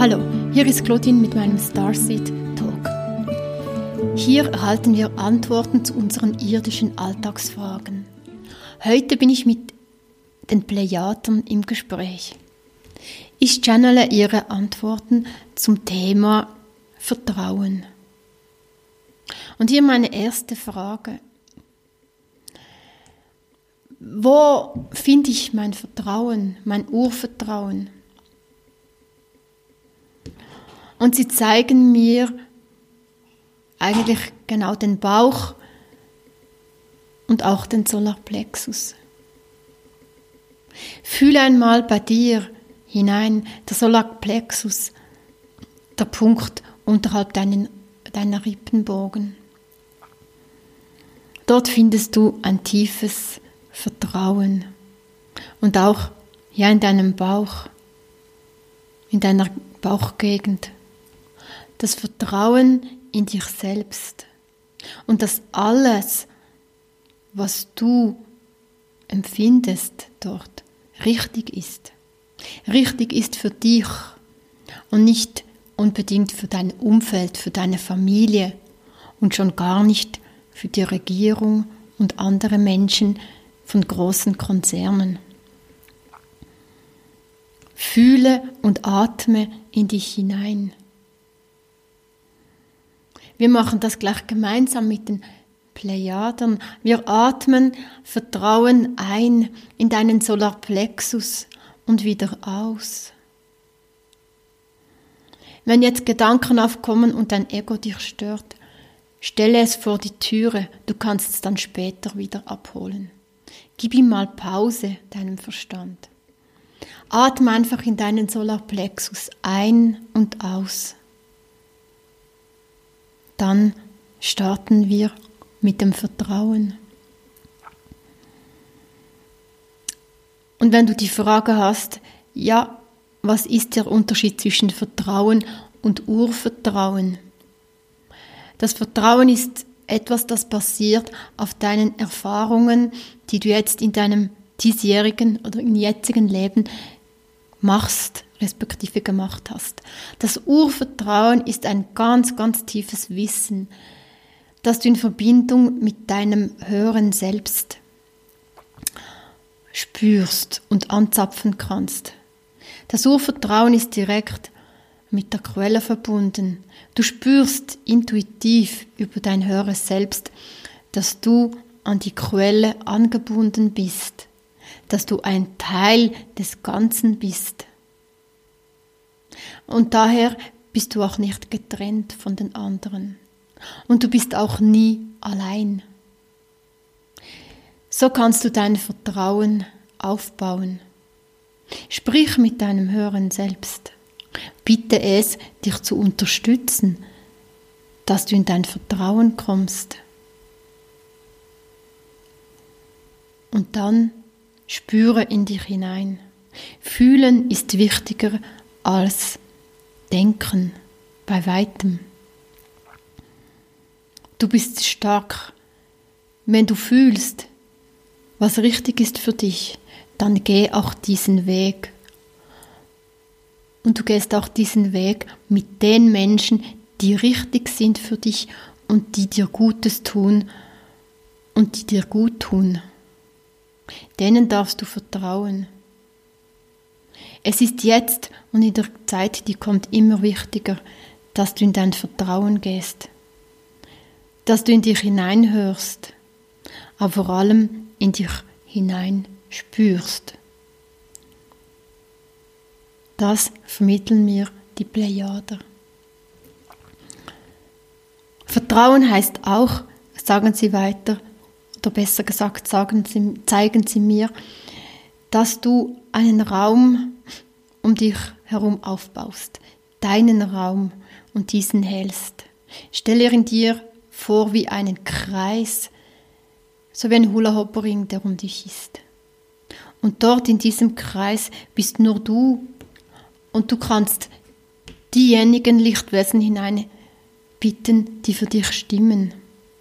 Hallo, hier ist Claudine mit meinem Starseed Talk. Hier erhalten wir Antworten zu unseren irdischen Alltagsfragen. Heute bin ich mit den Plejadern im Gespräch. Ich channele ihre Antworten zum Thema Vertrauen. Und hier meine erste Frage. Wo finde ich mein Vertrauen, mein Urvertrauen? Und sie zeigen mir eigentlich genau den Bauch und auch den Solarplexus. Fühle einmal bei dir hinein, der Solarplexus, der Punkt unterhalb deiner Rippenbogen. Dort findest du ein tiefes Vertrauen und auch ja in deinem Bauch, in deiner Bauchgegend. Das Vertrauen in dich selbst und dass alles, was du empfindest dort, richtig ist. Richtig ist für dich und nicht unbedingt für dein Umfeld, für deine Familie und schon gar nicht für die Regierung und andere Menschen von großen Konzernen. Fühle und atme in dich hinein. Wir machen das gleich gemeinsam mit den Plejadern. Wir atmen Vertrauen ein in deinen Solarplexus und wieder aus. Wenn jetzt Gedanken aufkommen und dein Ego dich stört, stelle es vor die Türe, du kannst es dann später wieder abholen. Gib ihm mal Pause, deinem Verstand. Atme einfach in deinen Solarplexus ein und aus. Dann starten wir mit dem Vertrauen. Und wenn du die Frage hast, ja, was ist der Unterschied zwischen Vertrauen und Urvertrauen? Das Vertrauen ist etwas, das basiert auf deinen Erfahrungen, die du jetzt in deinem diesjährigen oder im jetzigen Leben machst, respektive gemacht hast. Das Urvertrauen ist ein ganz, ganz tiefes Wissen, das du in Verbindung mit deinem höheren Selbst spürst und anzapfen kannst. Das Urvertrauen ist direkt mit der Quelle verbunden. Du spürst intuitiv über dein höheres Selbst, dass du an die Quelle angebunden bist, dass du ein Teil des Ganzen bist. Und daher bist du auch nicht getrennt von den anderen. Und du bist auch nie allein. So kannst du dein Vertrauen aufbauen. Sprich mit deinem höheren Selbst. Bitte es, dich zu unterstützen, dass du in dein Vertrauen kommst. Und dann spüre in dich hinein. Fühlen ist wichtiger als Denken, bei weitem. Du bist stark. Wenn du fühlst, was richtig ist für dich, dann geh auch diesen Weg. Und du gehst auch diesen Weg mit den Menschen, die richtig sind für dich und die dir Gutes tun und die dir gut tun. Denen darfst du vertrauen. Es ist jetzt und in der Zeit, die kommt, immer wichtiger, dass du in dein Vertrauen gehst. Dass du in dich hineinhörst, aber vor allem in dich hinein spürst. Das vermitteln mir die Plejader. Vertrauen heißt auch, sagen sie weiter, oder besser gesagt zeigen sie mir, dass du einen Raum um dich herum aufbaust, deinen Raum und diesen hältst. Stell dir dir vor wie einen Kreis, so wie ein Hula-Hoop-Ring, der um dich ist. Und dort in diesem Kreis bist nur du und du kannst diejenigen Lichtwesen hinein bitten, die für dich stimmen.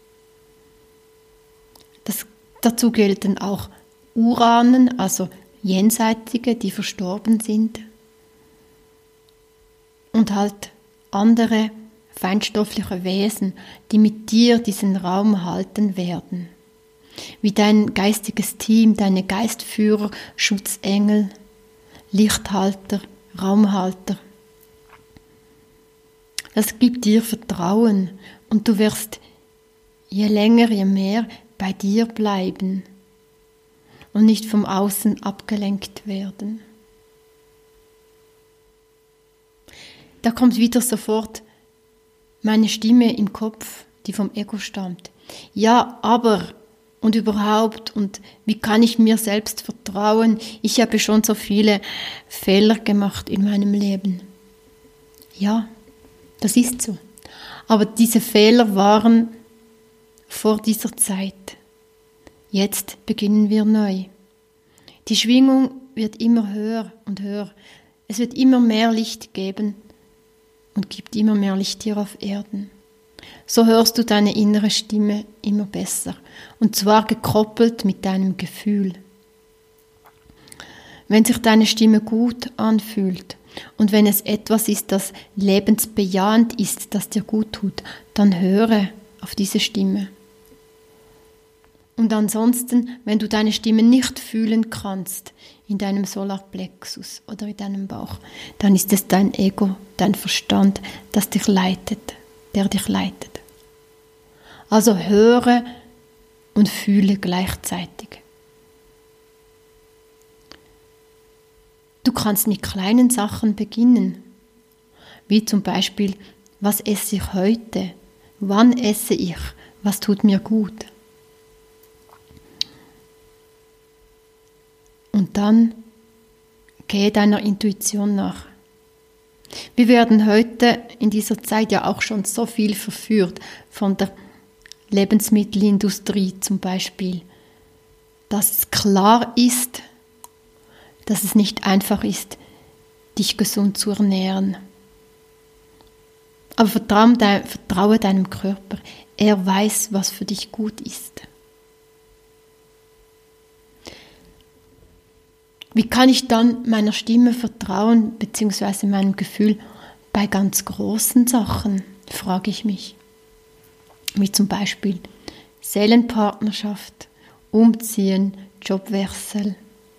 Dazu gelten auch Urahnen, also Jenseitige, die verstorben sind. und halt andere feinstoffliche Wesen, die mit dir diesen Raum halten werden. Wie dein geistiges Team, deine Geistführer, Schutzengel, Lichthalter, Raumhalter. Das gibt dir Vertrauen und du wirst je länger, je mehr bei dir bleiben und nicht vom Außen abgelenkt werden. Da kommt wieder sofort meine Stimme im Kopf, die vom Ego stammt. Ja, aber und überhaupt und wie kann ich mir selbst vertrauen? Ich habe schon so viele Fehler gemacht in meinem Leben. Ja, das ist so. Aber diese Fehler waren vor dieser Zeit. Jetzt beginnen wir neu. Die Schwingung wird immer höher und höher. Es wird immer mehr Licht geben und gibt immer mehr Licht hier auf Erden. So hörst du deine innere Stimme immer besser. Und zwar gekoppelt mit deinem Gefühl. Wenn sich deine Stimme gut anfühlt und wenn es etwas ist, das lebensbejahend ist, das dir gut tut, dann höre auf diese Stimme. Und ansonsten, wenn du deine Stimme nicht fühlen kannst, in deinem Solarplexus oder in deinem Bauch, dann ist es dein Ego, dein Verstand, der dich leitet. Also höre und fühle gleichzeitig. Du kannst mit kleinen Sachen beginnen, wie zum Beispiel, was esse ich heute? Wann esse ich? Was tut mir gut? Und dann gehe deiner Intuition nach. Wir werden heute in dieser Zeit ja auch schon so viel verführt von der Lebensmittelindustrie zum Beispiel, dass es klar ist, dass es nicht einfach ist, dich gesund zu ernähren. Aber vertraue deinem Körper. Er weiß, was für dich gut ist. Wie kann ich dann meiner Stimme vertrauen, beziehungsweise meinem Gefühl bei ganz großen Sachen, frage ich mich. Wie zum Beispiel Seelenpartnerschaft, Umziehen, Jobwechsel,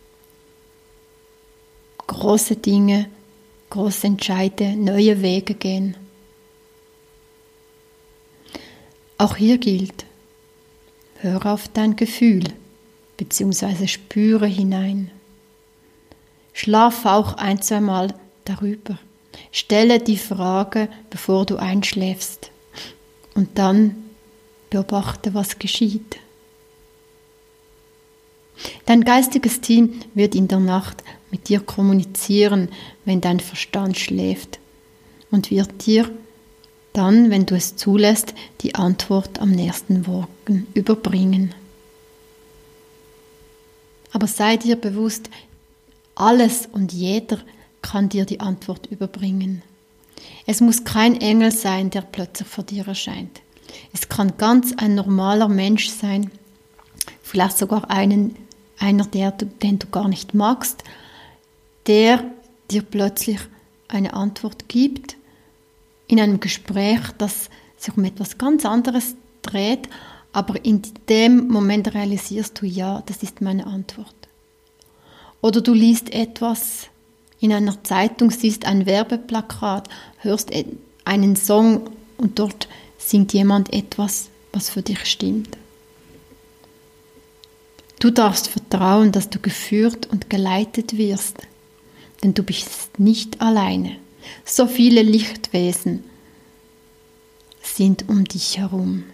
große Dinge, große Entscheide, neue Wege gehen. Auch hier gilt, höre auf dein Gefühl, beziehungsweise spüre hinein. Schlaf auch ein, zweimal darüber. Stelle die Frage, bevor du einschläfst. Und dann beobachte, was geschieht. Dein geistiges Team wird in der Nacht mit dir kommunizieren, wenn dein Verstand schläft. Und wird dir dann, wenn du es zulässt, die Antwort am nächsten Morgen überbringen. Aber sei dir bewusst, alles und jeder kann dir die Antwort überbringen. Es muss kein Engel sein, der plötzlich vor dir erscheint. Es kann ganz ein normaler Mensch sein, vielleicht sogar einer, den du gar nicht magst, der dir plötzlich eine Antwort gibt in einem Gespräch, das sich um etwas ganz anderes dreht, aber in dem Moment realisierst du, ja, das ist meine Antwort. Oder du liest etwas in einer Zeitung, siehst ein Werbeplakat, hörst einen Song und dort singt jemand etwas, was für dich stimmt. Du darfst vertrauen, dass du geführt und geleitet wirst, denn du bist nicht alleine. So viele Lichtwesen sind um dich herum.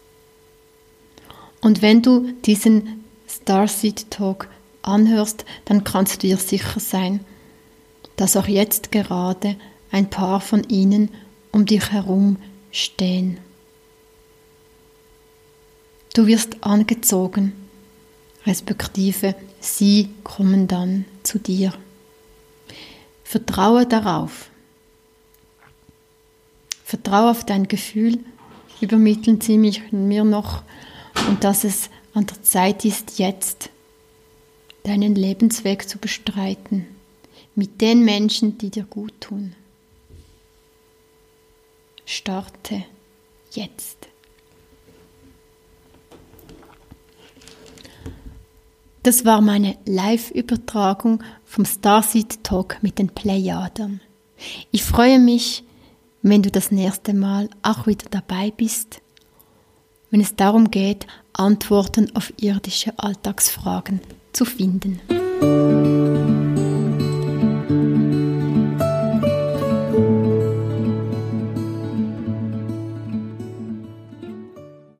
Und wenn du diesen Starseed Talk anhörst, dann kannst du dir sicher sein, dass auch jetzt gerade ein paar von ihnen um dich herum stehen. Du wirst angezogen, respektive sie kommen dann zu dir. Vertraue darauf. Vertraue auf dein Gefühl, übermitteln sie mir noch, und dass es an der Zeit ist, jetzt deinen Lebensweg zu bestreiten, mit den Menschen, die dir gut tun. starte jetzt. Das war meine Live-Übertragung vom Starseed Talk mit den Plejaden. Ich freue mich, wenn du das nächste Mal auch wieder dabei bist, wenn es darum geht, Antworten auf irdische Alltagsfragen zu finden.